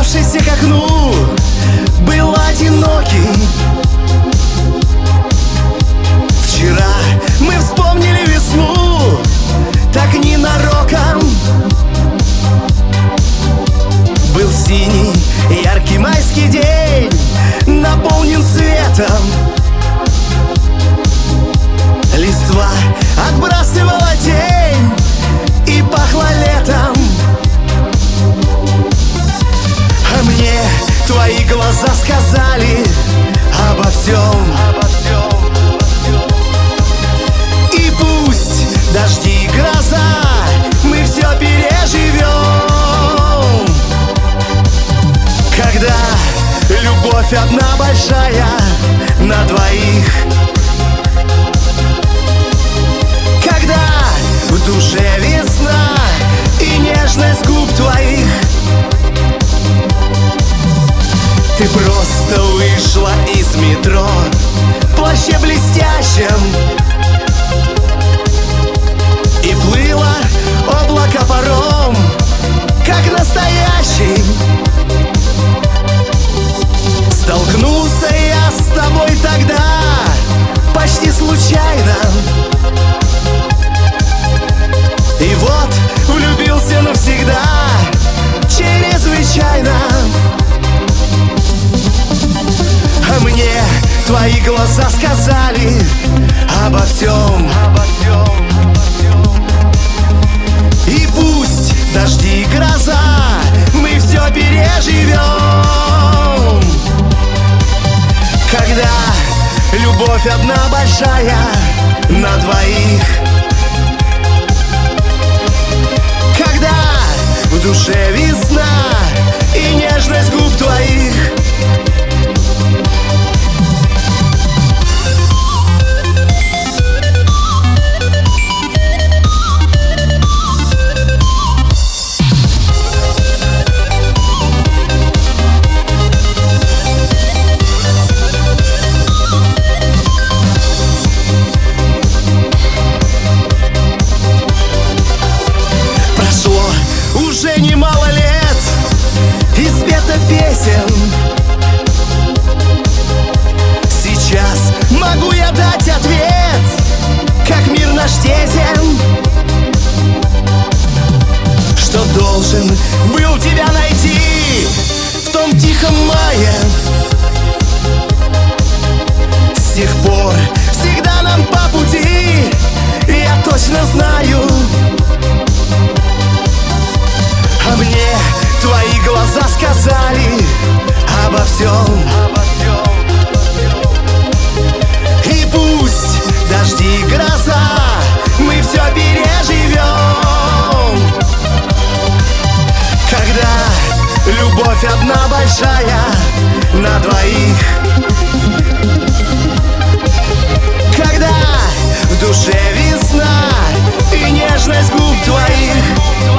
прижавшийся к окну, был одинокий. Вчера мы вспомнили весну, так ненароком. Был синий, яркий майский день, наполнен светом. Листва отбрасывала тень и пахло летом. А мне твои глаза сказали обо всем. И пусть дожди и гроза, мы все переживем. Когда любовь одна большая на двоих, когда в душе весна и нежность губ твоих. Ты просто вышла из метро в плаще блестящем и плыла облако паром, как настоящий. Столкнулся я с тобой тогда почти случайно, и вот влюбился навсегда, чрезвычайно. А мне твои глаза сказали обо всем. И пусть дожди и гроза, мы все переживем. Когда любовь одна большая на двоих, когда в душе весна и нежность губ твоих. Уже немало лет испета песен. Сейчас могу я дать ответ, как мир наш тесен. Что должен был тебя найти в том тихом мае. С тех пор всегда нам по пути, я точно знаю. А мне твои глаза сказали обо всем. И пусть дожди и гроза, мы все переживем. Когда любовь одна большая на двоих, когда в душе весна и нежность губ твоих.